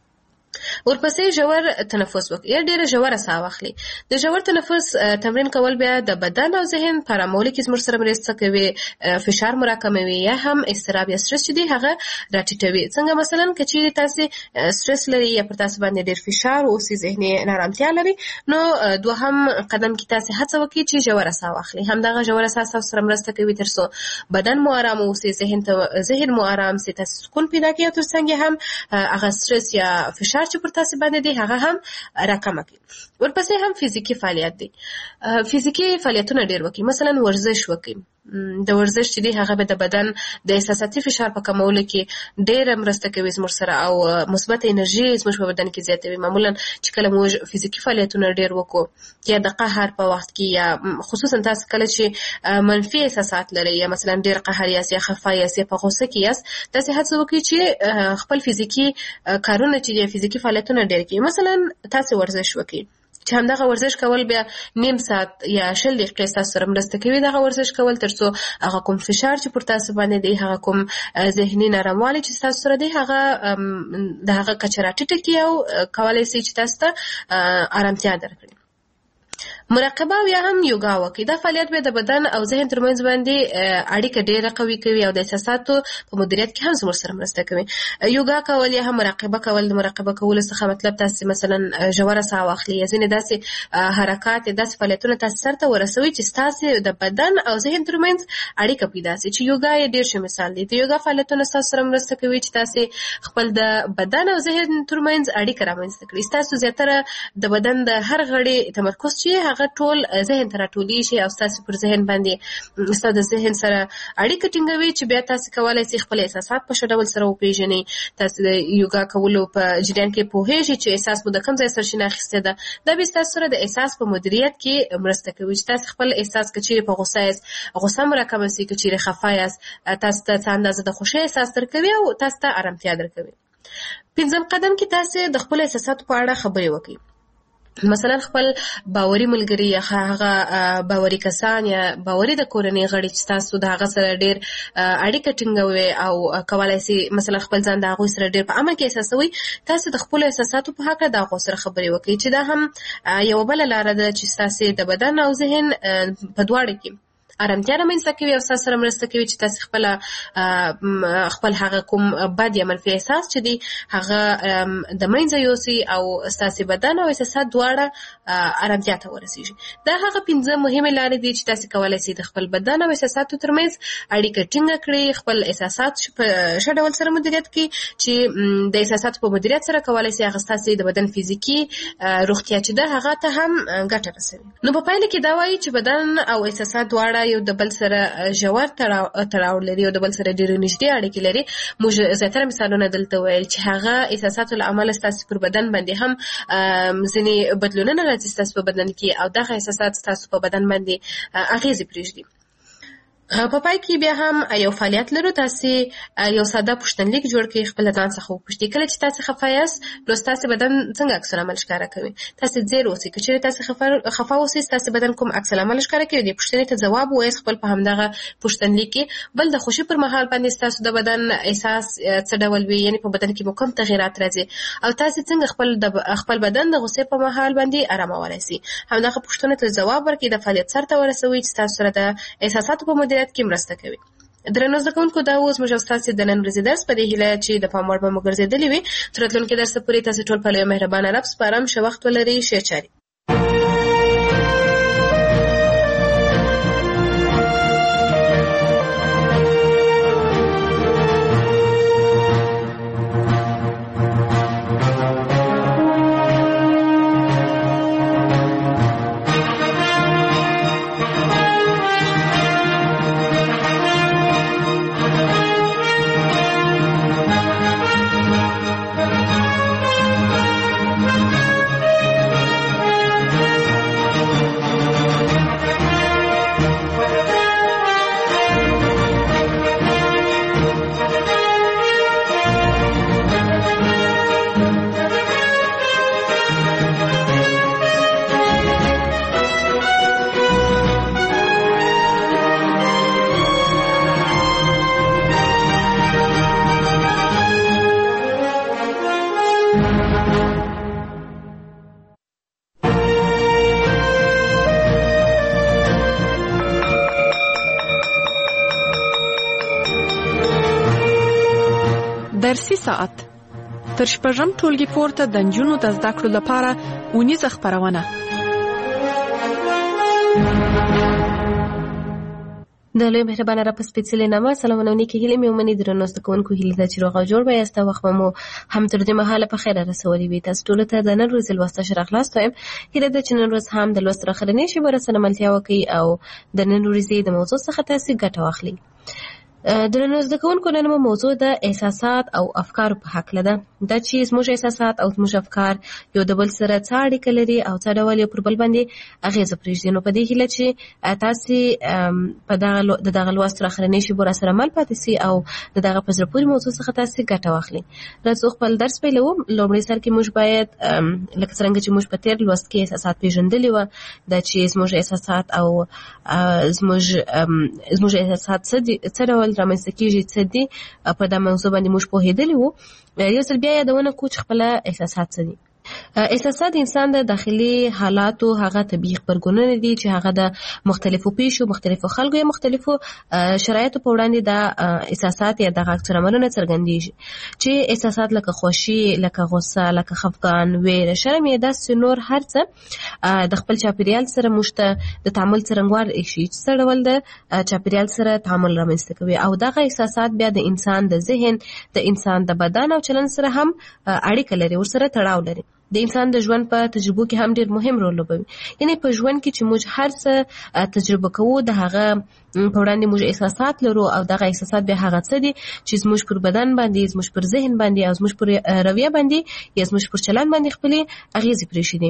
ورپسې ژور تنفس وکړئ یا ډېره ژوره ساه واخلئ. د ژور تنفس تمرین کول بیا د بدن او ذهن په ارامولو کې زموږ سره مرسته کوي، فشار مو راکموي یا هم اضطراب یا سټرس چې دی هغه راټیټوي. څنګه مثلا که چیرې تاسو سټرس لري یا پر تاسو باندې ډېر فشار اوسي، ذهني نارامتیا لري، نو دوهم قدم کې تاسو هڅه وکړئ چې ژوره ساه واخلئ. همدغه ژوره ساه تاسو سره مرسته کوي ترڅو بدن مو ارام اوسي، ذهن مو ارام سي، تاسو سکون پیدا کړئ او ترڅنګ هم هغه سټرس یا فشار چې پر تاسو باندې دی هغه هم راکمه کړئ. ورپسې هم فزیکی فعالیت دی. فزیکی فعالیتونه ډېر وکړئ، مثلا ورزش وکړئ. د ورزش چې دی هغه به د بدن د احساساتي فشار په کمولو کې ډېره مرسته کوي زموږ سره او مثبت انرژي زموږ په بدن کې زیاتوي. معمولا چې کله موږ فزیکی فعالیتونه ډېر وکړو یا د قهر په وخت کې یا خصوصا تاسو کله چې منفي احساسات لرئ یا مثلا ډېر قهر یاست یا خفه یاست یا په غوسه کې یاست، تاسو هڅه وکړئ چې خپل فزیکی کارونه چې دی فزیکی فعالیتونه ډېر کړئ. مثلا تاسو ورزش وکړئ چې همدغه ورزش کول بیا نیم ساعت یا 20 دقیقې تاسو سره مرسته کوي. دغه ورزش کول ترڅو هغه کوم فشار چې پر تاسو باندې دی، هغه کوم ذهني ناراموالی چې تاسو سره دی، هغه د هغه کچه راټیټه کړي او کولای شي چې تاسو ته آرامتیا درکړي. مراقبه یا هم یوګا وکړئ. دا فعالیت به د بدن او ذهن ترمنځ باندې اړیکه ډېره قوي کوي او د احساساتو په مدیریت کې هم زموږ سره مرسته کوي. یوګا کول یا هم مراقبه کول، د مراقبه کولو څخه مطلب تاسو مثلا ژوره ساه واخلئ یا ځینې داسې حرکات داسې فعالیتونه تاسو سره ته ورسوي چې تاسو د بدن او ذهن ترمنځ اړیکه پیدا شي. چې یوګا یې ډېر ښه مثال دی. د یوګا فعالیتونه تاسو سره مرسته کوي چې تاسو خپل د بدن او ذهن ترمنځ اړیکه رامنځته کړئ. تاسو زیاتره د بدن د هر غړي تمرکز چې هغه ټول ذهن ته راټولي شي او تاسو پر ذهن باندې تاسو د ذهن سره اړیکه ټینګوي چې بیا تاسو کولای شئ خپل احساسات په ښه ډول سره وپېژنئ. تاسو د یوګا کولو په جریان کې پوهیږئ چې احساس مو د کوم ځای سرچینه اخیستې ده. دا به تاسو سره د احساس په مدیریت کې مرسته کوي چې تاسو خپل احساس که چیرې په غوسه یاست غوسه مو راکمه شي، که چیرې خفه یاست تاسو ته څه اندازه د خوښۍ احساس درکوي او تاسو ته آرامتیا درکوي. پنځم قدم کې تاسو د خپل احساساتو په اړه خبرې وکړئ. مثلا خپل باوري ملګري یا هغه باوري کسان یا باوري د کورنۍ غړي چې تاسو د هغه سره ډېر اړیکه ټینګوي او کولای شي مثلا خپل ځان د هغه سره ډېر په امن کې احساسوي، تاسو د خپل احساساتو په حق د هغه سره خبرې وکړئ چې دا هم یو بل لار ده چې تاسو د بدن او ذهن په دواړو کې آرامتیا رامنځته کوي او تاسو سره مرسته کوي چې تاسو خپل هغه کوم بد یا منفي احساس چې دی هغه د منځه یوسي او تاسو بدن او احساسات دواړه آرامتیا ته ورسیږي. دا هغه 5 مهمه لارې دي چې تاسو کولای شئ د خپل بدن او احساساتو ترمنځ اړیکه ټینګه کړئ، خپل احساسات په ښه ډول سره مدیریت کړئ چې د احساساتو په مدیریت سره کولای شئ هغه تاسو د بدن فزیکی روغتیا چې ده هغه ته هم ګټه رسوي. نو په پایله کې دا وایي چې بدن او احساسات دواړه یو د بل سره ژور تړاو لري او د بل سره ډېرې نږدې اړیکې لري. موږ زیاتره مثالونه دلته ویل چې هغه احساساتو له امله ستاسو پر بدن باندې هم ځینې بدلونونه راځي ستاسو په بدن کې او دغه احساسات ستاسو په بدن باندې اغېزې پرېږدي. په پای کې بیا هم یو فعالیت لرو. تاسو یو ساده پوښتنلیک جوړ کړئ، خپل ځان څخه وپوښتئ کله چې تاسو خفه یاست نو تاسو بدن څنګه عکس العمل ښکاره کوي. تاسو ځیر اوسئ، که چیرې تاسو خفه اوسئ تاسو بدن کوم عکس العمل ښکاره کوي. د پوښتنې ته ځواب وایئ خپل په همدغه پوښتنلیک کې. بل د خوشي پر مهال باندې تاسو د بدن احساس څه ډول وي، یعنی په بدن کې کوم تغیرات راځي او تاسو څنګه خپل بدن د غوسې په مهال باندې آرامولای شئ. همدغه پوښتنې ته ځواب ورکړئ، د فعالیت سره ورسوي چې تاسو سره د احساساتو په مدیریت کې مرسته کوي. درنو زده کوونکو دا اوس موږ تاسو د نن ورځې درس په دې هیله چې د پام وړ به مو ګرځېدلی وي. تر راتلونکي درس پورې تاسو ټول په لوی مهربانه رب سپارم. ښه وخت ولرئ. ښه چارې. درسي ساعت تر شپږم ټولګي پورته د نجونو د زده کړو لپاره اونیزه خپرونه. د لوی مهربانه را په سپېڅلې نامه سلامونه نیکې هیلې مې ومني. درنو زده کوونکو هیله ده چې روغ او جوړ به یاست. وخت مو هم تر دې مهاله په خیره رسولي وي. تاسو ټولو ته د نن ورځې لوسته شرح خلاص وایم. هیله ده چې نن ورځ هم د لوست راخرنې شیبه راسره ملتیا وکړي او د نن ورځې د موضوع څخه تاسو ګټه واخلئ. درنو زده کوونکو نن مو موضوع د احساسات او افکار په حق لده. دا چې زموږ احساسات او زموږ افکار یو د بل سره څه اړیکه لري او څه ډول یو پر بل باندې اغیزه پرېږدي. نو په دې هیله چې تاسو په دغه لوست راخرنې شیبه راسره مل پاتې سئ او د دغه په زړه پورې موضوع څخه تاسو ګټه واخلئ. راځو خپل درس پیلوو. لومړی سر کې موږ باید لکه څنګه چې موږ په تیر لوست کې احساسات پیژندلي وو، دا چې زموږ احساسات او زموږ احساسات څه ډول رامنځته کېږي، څه دي، په دا موضوع باندې موږ پوهېدلي وو. یو ځل بیا یادونه کوو چې خپله احساسات څه دي. احساسات د انسان د داخلي حالاتو هغه طبیعي غبرګونونه دي چې هغه د مختلفو پیښو، مختلفو خلکو یا مختلفو شرایطو په وړاندې دا احساسات یا دغه عکس العملونه څرګندېږي. چې احساسات لکه خوښي، لکه غصه، لکه خفګان، ویره، شرم یا داسې نور هر څه د خپل چاپېریال سره موږ ته د تعامل څرنګوار ایښي چې څه ډول د چاپېریال سره تعامل رامنځته کوي. او دغه احساسات بیا د انسان د ذهن، د انسان د بدن او چلن سره هم اړیکه لري، ورسره تړاو لري. د انسان د ژوند په تجربو کې هم ډېر مهم رول لوبوي. یعنی په ژوند کې چې موږ هر څه تجربه کوو د هغه په وړاندې موږ احساسات لرو او دغه احساسات بیا هغه څه دي چې زموږ پر بدن باندې، زموږ پر ذهن باندې او زموږ پر رویه باندې یا زموږ پر چلن باندې خپلې اغیزې پرېښودي.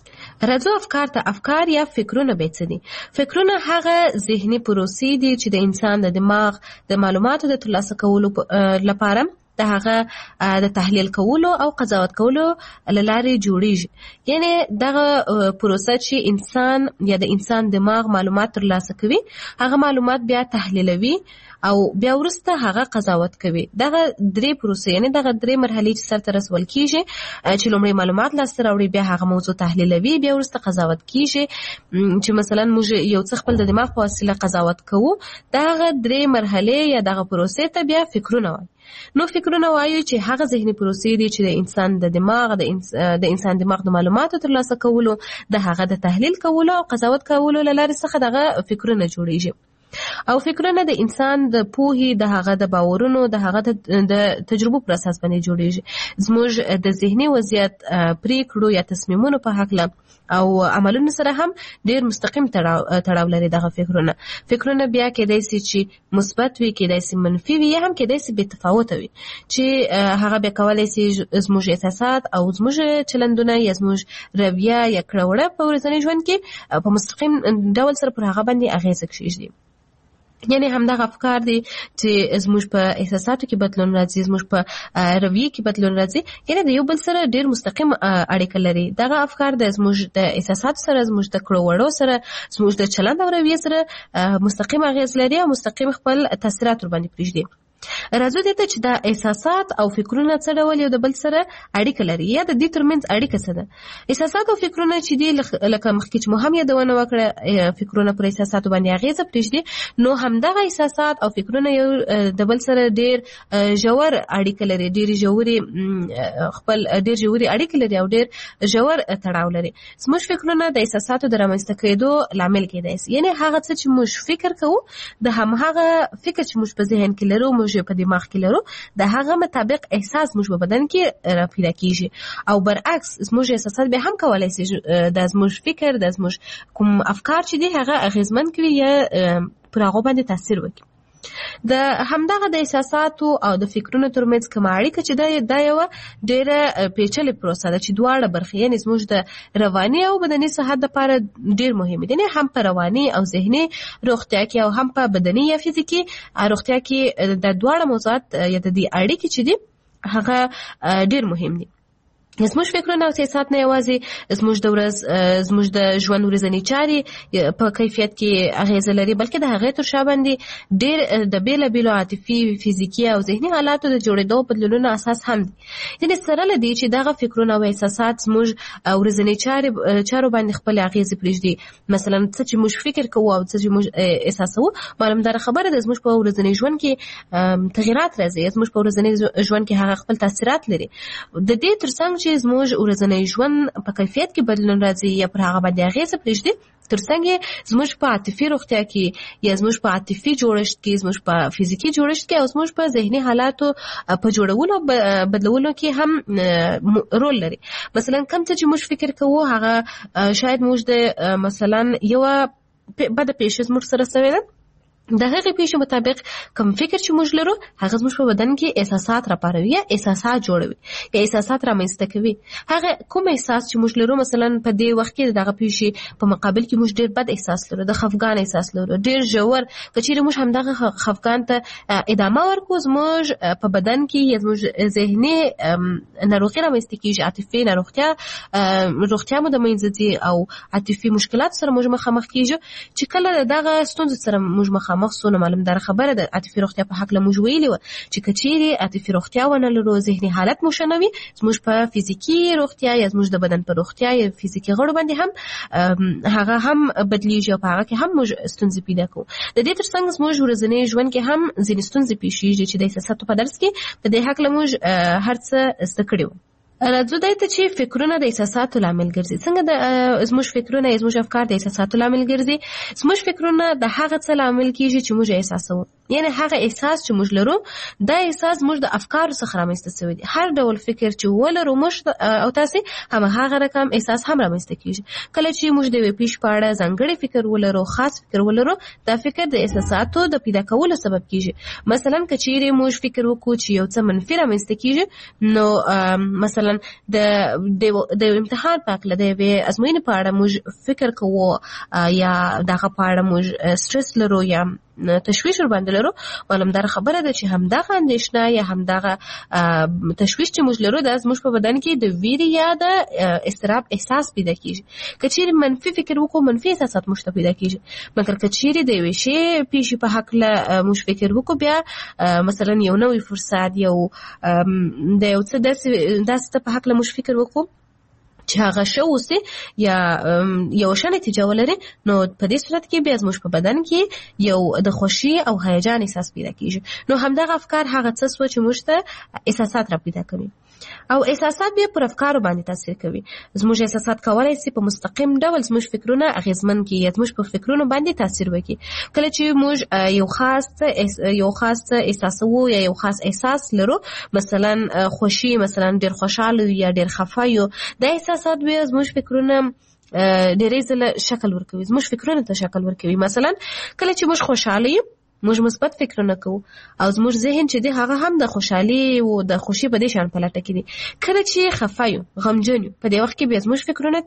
راځو افکار ته. افکار یا فکرونه به څه دي؟ فکرونه هغه ذهني پروسې دي چې د انسان د دماغ د معلوماتو د ترلاسه کولو لپاره د هغه د تحلیل کولو او قضاوت کولو له لارې جوړیږي. یعنی دغه پروسه چې انسان یا د انسان دماغ معلومات ترلاسه کوي، هغه معلومات بیا تحلیلوي او بیا وروسته هغه قضاوت کوي. دغه درې پروسې، یعنی دغه درې مرحلې چې سرته رسول کیږي، چې لومړی معلومات لاسته راوړي، بیا هغه موضوع تحلیلوي، بیا وروسته قضاوت کیږي. چې مثلا موږ یو څه خپل د دماغ په وسیله قضاوت کوو، دغه درې مرحلې یا دغه پروسې ته بیا فکرونه وایي. نو فکرونه وایي چې هغه ذهني پروسې دي چې د انسان د دماغ د انسان دماغ د معلوماتو ترلاسه کولو، د هغه د تحلیل کولو او قضاوت کولو له لارې څخه دغه فکرونه جوړیږي. او فکرونه د انسان د پوهې، د هغه د باورونو، د هغه د تجربو پر اساس باندې جوړیږي. زموږ د ذهني وضعیت، پریکړو یا تصمیمونو په هکله او عملونو سره هم ډیر مستقیم تړاو لري دغه فکرونه. فکرونه بیا کېدای شي چې مثبت وي، کېدای شي منفي وي، یا هم کېدای شي بې تفاوته وي، چې هغه بیا کولی شي زموږ احساسات او زموږ چلندونه یا زموږ رویه یا کړه وړه په ورځني ژوند کې په مستقیم ډول سره پر هغه باندې اغیزه کېږدي. یعنی همدغه افکار دي چې زموږ په احساساتو کې بدلون راځي، زموږ په رویه کې بدلون راځي، یعنی د یو بل سره ډیر مستقیم اړیکه لري. دغه افکار د زموږ د احساساتو سره، زموږ د کړو وړو سره، زموږ د چلند او رویه سره مستقیم اغیز لري او مستقیم خپل تاثیرات ور باندې پرېږدي. راځو دې ته چې دا احساسات او فکرونه څه ډول یو د بل سره اړیکه لري یا د دې ترمنځ اړیکه څه ده. احساسات او فکرونه چې دي لکه مخکې چې مو هم یادونه وکړه، فکرونه پر احساساتو باندې اغیزه پرېږدي، نو همدغه احساسات او فکرونه یو د بل سره ډیر ژور اړیکه لري، ډیر ژورې اړیکه لري او ډیر ژور تړاو لري. زموږ فکرونه د احساساتو د رامنځته کېدو لامل کېدای شي. یعنی هغه څه چې موږ فکر کوو، د همهغه فکر چې موږ په ذهن کې لرو، موږ په دماغ کې لرو، د هغه مطابق احساس موږ په بدن کې پیدا کیږي. او برعکس زموږ احساسات به هم کولای شي د زموږ فکر، د زموږ کوم افکار چې دي هغه اغیزمن کړي یا پر هغه باندې تاثیر وکړي. د همدغه د احساساتو او د فکرونو ترمنځ کوم اړیکه چې دا یو ډیره پیچلې پروسه ده چې دواړه برخې، یعنی زموږ د رواني او بدني صحت لپاره ډیر مهمه دي. هم په رواني او ذهني روغتیا کې او هم په بدني یا فزیکي روغتیا کې د دواړه موضوعات یا د دې اړیکې چې دي هغه ډیر مهم دي. زموږ فکرونه او سیاست نه یوازې زموږ د ژوند ورځنی چارې په کیفیت کې اغیزه لري، بلکې د هغې تر شا باندې ډېر د بېلابېلو عاطفي، فزیکي او ذهني حالاتو د جوړېدو بدلونونو اساس هم دي. یعنې سره له دې چې دغه فکرونه او احساسات زموږ ورځنی چارو باندې خپل اغیزې پرېږدي، مثلا څه چې موږ فکر کوو او څه چې موږ احساسوو، معلومداره خبره ده زموږ په ورځني ژوند کې تغیرات راځي، زموږ په ورځني ژوند کې هغه خپل تاثیرات لري. د دې ترڅنګ چې زموږ ورځنی ژوند په کیفیت کې بدلون راځي یا پر هغه باندې اغیزه پرېږدي، ترڅنګ زموږ په عاطفي روغتیا کې یا زموږ په عاطفي جوړښت کې، زموږ په فزیکي جوړښت کې او زموږ په ذهني حالاتو په جوړولو بدلولو کې هم رول لري. مثلا کوم څه چې موږ فکر کوو هغه شاید موږ د مثلا یو بده پیښه زموږ سره شوې ده، د هغې پیښې مطابق کوم فکر چې موږ لرو هغه زموږ په بدن کې احساسات راپاروي یا احساسات جوړوي یا احساسات رامنځته کوي. هغه کوم احساس چې موږ لرو، مثلا په دې وخت کې دغه پیښې په مقابل کې موږ ډېر بد احساس لرو، د خفګان احساس لرو، ډېر ژور، که چیرې موږ همدغه خفګان ته ادامه ورکړو، زموږ په بدن کې یا زموږ ذهني ناروغي رامنځته کېږي، عاطفي روغتیا مو د منځه ځي او عاطفي مشکلات سره موږ مخامخ کېږو. چې کله دغه ستونزو سره موږ مخامخ سو، نو معلومداره خبره ده عاطفي روغتیا په هکله موږ ویلي وه چې که چیرې عاطفي روغتیا ونه لرو، ذهني حالت مو ښه نه وي، زموږ په فزیکي روغتیا یا زموږ د بدن په روغتیا یا فزیکي غړو باندې هم هغه هم بدلیږي او په هغه کې هم موږ ستونزې پیدا کوو. د دې ترڅنګ زموږ ورځنی ژوند کې هم ځینې ستونزې پیښیږي چې د احساساتو په درس کې په دې هکله موږ هر څه زده کړي وو. راځو دای ته چې فکرونه د احساساتو لامل ګرځي. څنګه د زموږ فکرونه یا زموږ افکار د احساساتو لامل ګرځي؟ زموږ فکرونه د هغه څه لامل کېږي چې موږ احساسوو، یعنی هغه احساس چې موږ لرو دا احساس موږ د افکارو څخه رامنځته شوی دی. هر ډول فکر چې ولرو موږ او تاسې هماغه رقم احساس هم رامنځته کېږي. کله چې موږ د یوې پیښې په اړه ځانګړی فکر ولرو، خاص فکر ولرو، دا فکر د احساساتو د پیدا کولو سبب کېږي. مثلا که چیرې موږ فکر وکړو چې یو څه منفي رامنځته کېږي، نو مثلا د امتحان په هکله، د یوې ازموینې په اړه موږ فکر کوو یا دغه په اړه موږ سټرس لرو یا تشویش ورباندې لرو، معلومداره خبره ده چې همدغه اندېښنه یا همدغه تشویش چې موږ لرو دا زموږ په بدن کې د ویرې یا د اضطراب احساس پیدا کېږي. که چیرې منفي فکر وکړو، منفي احساسات موږ ته پیدا کېږي. مګر که چیرې د یوې شی پیښې په هکله موږ فکر وکړو، بیا مثلا یو نوی فرصت، یو د یو څه داسې په هکله موږ فکر وکړو چې هغه ښه اوسي یا یو ښه نتیجه ولري، نو په دې صورت کې بیا زموږ په بدن کې یو د خوښي او هیجان احساس پیدا کېږي. نو همدغه افکار هغه څه سوه چې موږ ته احساسات را پیدا کوي او احساسات بیا پر افکارو باندې تاثیر کوي. زموږ احساسات کولی شي په مستقیم ډول زموږ فکرونه اغیزمن کړي یا زموږ په فکرونو باندې تاثیر وکړي. کله چې موږ یو خاص احساسوو یا یو خاص احساس لرو، مثلا خوښي، مثلا ډېر خوشحاله یا ډېر خفه یو، دا احساسات بیا زموږ فکرونه ډېرې ځله شکل ورکوي، زموږ فکرونو ته شکل ورکوي. مثلا کله چې موږ خوشحاله یو، موږ مثبت فکرونه کوو او زموږ ذهن چې دی هغه هم د خوشحالي او د خوښي په دې شان په لټه کې دی. کله چې خفه یو، غمجن یو، په دې وخت کې بیا زموږ فکرونه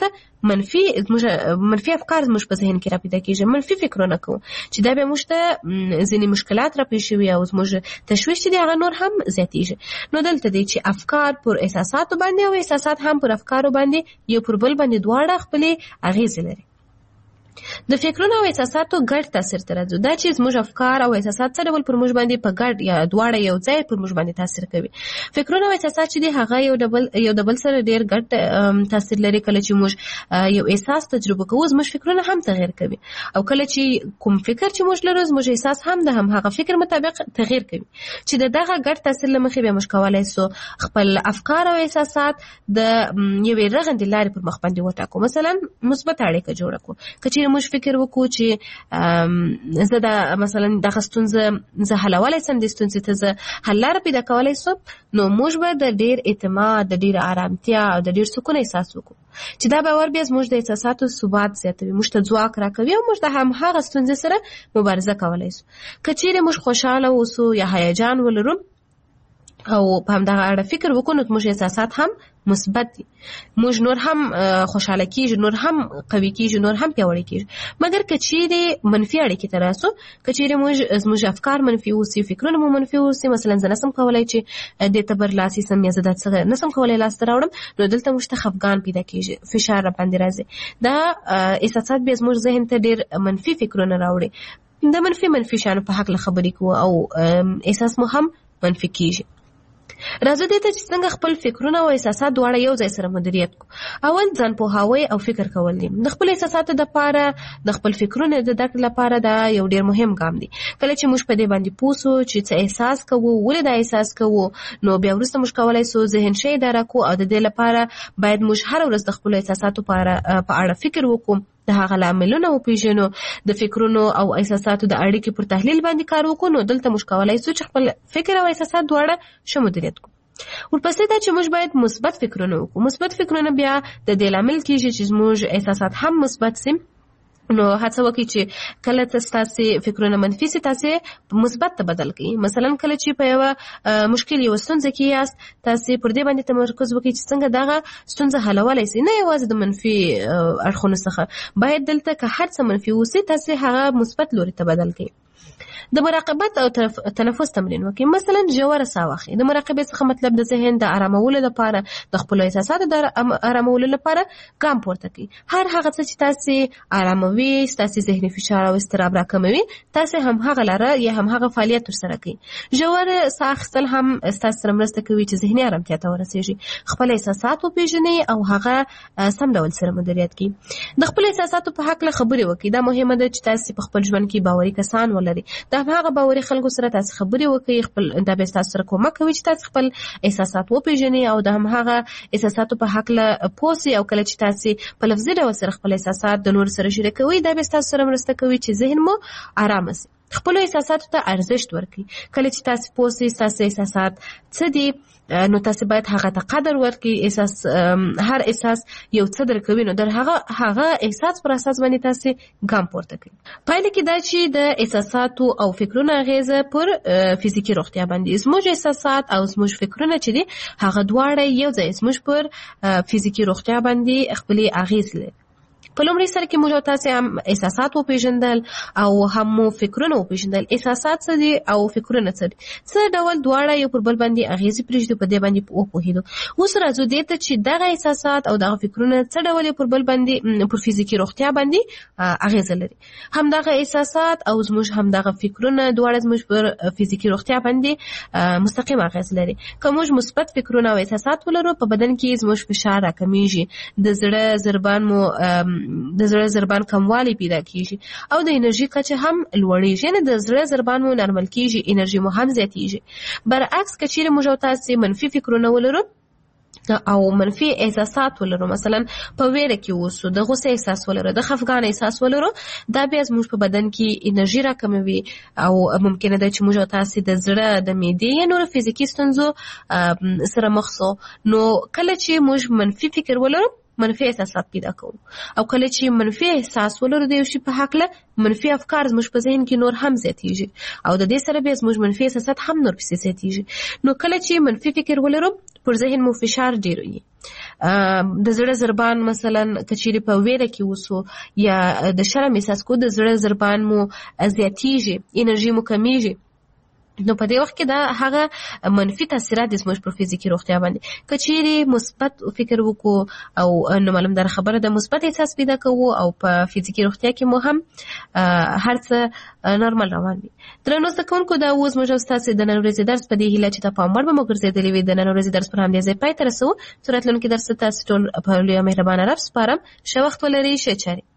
ته منفي افکار زموږ په ذهن کې را پیدا کېږي، منفي فکرونه کوو چې دا بیا موږ ته ځینې مشکلات را پیښ شوي او زموږ تشویش چې دی هغه نور هم زیاتېږي. نو دلته دی چې افکار پر احساساتو باندې او احساسات هم پر افکارو باندې یو پر بل باندې دواړه خپلې اغیزې لري. د فکرونو او احساساتو ګډ تاثیر ته راځو. دا چې زموږ افکار او احساسات څه ډول پر موږ باندې په ګډ یا دواړه یو ځای پر موږ باندې تاثیر کوي. فکرونه او احساسات چې دي هغه یو د بل سره ډېر ګډ تاثیر لري. کله چې موږ یو احساس تجربه کوو، زموږ فکرونه هم تغیر کوي، او کله چې کوم فکر چې موږ لرو، زموږ احساس هم د هماغه فکر مطابق تغیر کوي. چې د دغه ګډ تاثیر له مخې بیا موږ کولی سو خپل افکار او احساسات د یوې رغندې لارې پر مخ باندې وټاکو. مثلا مثبت اړیکه جوړه کړو. که چیرې موږ فکر وکړو چې زه د مثلا دغه ستونزه زه حلولی سم، دې ستونزې ته زه حل لاره پیدا کولی سم، نو موږ به د ډېر اعتماد، د ډېر ارامتیا او د ډېر سکون احساس وکړو چې دا باور بیا زموږ د احساساتو ثبات زیاتوي، موږ ته ځواک راکوي او موږ د همهغه ستونزې سره مبارزه کولی سو. که چیرې موږ خوشحاله اوسو یا هیجان ولرو، او په همدغه اړه فکر وکړو نو موږ احساسات هم مثبت دي، موږ نور هم خوشاله کیږو، نور هم قوي کیږو، نور هم پیاوړي کیږو. مګر که چیرې منفي اړیکې ته راسو، که چیرې موږ افکار منفي اوسي، فکرونه مو منفي اوسي، مثلا زه نسم کولی چې دې ته برلاسي سم یا زه دا څه نسم کولی لاسته راوړم، نو دلته موږ ته خفګان پیدا کیږي، فشار را باندې راځي. دا احساسات بیا زموږ ذهن ته ډېر منفي فکرونه راوړي، د منفي شانو په حق خبرې کوو او احساس مو هم منفي کیږي. راځو دې ته چې څنګه خپل فکرونه او احساسات دواړه یو ځای سره مدیریت کو. اول ځان پوهاوی او فکر کول دي. د خپل احساساتو لپاره، د خپل فکرونو د درک لپاره دا یو ډیر مهم ګام دی. کله چې موږ په دې باندې پوسو چې څه احساس کوو، ولې دا احساس کوو، نو بیا وروسته موږ کولای سو ذهن شي اداره کو، او د دې لپاره باید موږ هر ورځ د خپل احساساتو په اړه فکر وکړو، د هغه لاملونه وپیژنو، د فکرونو او احساساتو د اړیکې پر تحلیل باندې کار وکړو. نو دلته موږ کولای سو چې خپل فکر او احساسات دواړه ښه مدیریت کړو. ورپسې دا چې موږ باید مثبت فکرونه وکړو. مثبت فکرونه بیا د دې لامل کیږي چې موږ احساسات هم مثبت سي. نو هڅه وکړئ چې کله تاسو فکرونه منفي سي، تاسو مثبت ته بدل کړئ. مثلا کله چې په یو مشکل یو ستونزه کې یاست، تاسو پر دې باندې تمرکز وکړئ چې څنګه دغه ستونزه حلولای شئ، نه یوازې د منفي اړخونو څخه. باید دلته که هر څه منفي وسی، تاسو هغه مثبت لوري ته بدل کړئ. د مراقبت او تنفس تمرین وکړئ. مثلا ژوره ساه واخلئ. د مراقبې څخه مطلب د ذهن د آرامولو لپاره، د خپل احساساتو د آرامولو لپاره ګام پورته کړئ. هر هغه څه چې تاسو آراموي، تاسو ذهني فشار او اضطراب راکموي، تاسو هم هغه لاره یا هم هغه فعالیت ترسره کړئ. ژوره ساه اخیستل هم تاسو سره مرسته کوي چې ذهني آرامتیا ته ورسیږي. خپل احساسات وپیژنئ او هغه سم ډول سره مدیریت کړئ. د خپل احساساتو په حق له خبرې وکړئ. دا مهمه ده چې تاسو په خپل ژوند کې باوري کسان ولرئ. دا هغه باوري خلکو سره تاسو خبرې وکړئ. خپل دا به تاسو سره کومک کوي چې تاسو خپل احساسات وپیژنئ او د هغه احساساتو په حق له پوسي. او کله چې تاسو په لفظي ډول سره خپل احساسات د نور سره شریکوي، دا به تاسو سره مرسته کوي چې ذهن مو آرام شي. خپل احساساتو ته ارزښت ورکړئ. کله چې تاسو پوسي تاسو احساسات څه دي، نو تاسو باید هغه ته قدر ورکړئ. هر احساس یو څه درکوي، نو در هغه احساس پر اساس باندې تاسو ګام پورته کړئ. پایله کې دا چې د احساساتو او فکرونو اغیزه پر فزیکی روغتیا باندې، زموږ احساسات او زموږ فکرونه چې دي هغه دواړه یو ځای زموږ پر فزیکی روغتیا باندې خپل اغیز لري. په لومړي سره کې موږ تاسو هم احساسات وپیژندل او هم فکرونه وپیژندل. احساسات څه دي او فکرونه څه دي، څه ډول دواړه یو پر بل باندې اغیزې پرېږدي، په دې باندې وپوهېدو. اوس راځو دې ته چې دغه احساسات او دغه فکرونه څه ډول یو پر بل باندې پر فزیکي روغتیا باندې اغیزه لري. همدغه احساسات او زموږ همدغه فکرونه دواړه زموږ پر فزیکي روغتیا باندې مستقیم اغیز لري. که موږ مثبت فکرونه او احساسات ولرو، په بدن کې زموږ فشار راکمیږي، د زړه ضربان کموالی پیدا کیږي او د انرژي کچه هم لوړیږي. یعنې د زړه ضربان مو نارمل کیږي، انرژي مو هم زیاتیږي. برعکس که چیرې موږ تاسو منفي فکرونه ولرو او منفي احساسات ولرو، مثلا په ویره کې اوسو، د غوسه احساس ولرو، د خفګان احساس ولرو، دا بیا زموږ په بدن کې انرژي راکموي او ممکنه ده چې موږ تاسو د زړه، د معدې یا نور فزیکي ستونزو سره مخ شو. نو کله چې موږ منفي فکر ولرو، منفي احساسات پیدا کوو، او کله چې منفي احساس ولرو د یو شي په حق له، منفي افکار زموږ په ذهن کې نور هم زیاتیږي او د دې سره به زموږ منفي احساسات هم نور پسې زیاتیږي. نو کله چې منفي فکر ولرو، پر ذهن مو فشار ډیر وي، د زړه ضربان مثلا کچېرې په ویره کې وسو یا د شرم احساس کو، د زړه ضربان مو زیاتیږي، انرژي مو کمیږي. نو په دې وخت کې دا هغه منفي تاثیرات د زموږ پر فزیکي روغتیا باندې. که چیرې مثبت فکر وکړو او نو معلوم ده خبره د مثبت احساس پیدا کوو او په فزیکي روغتیا کې مو هم هر څه نورمال روان وي. درنو زده کوونکو، دا اوس موږ ستاسو د نن ورځې درس په دې هیله چې ته پام وړ به مو ګرځېدلې وي. د نن ورځې درس پر همدې ځای پای ته رسوو. چې راتلونکي درس ته تاسو ټول په لویه مهربانه رب سپارم. ښه وخت ولرئ، ښه چارې.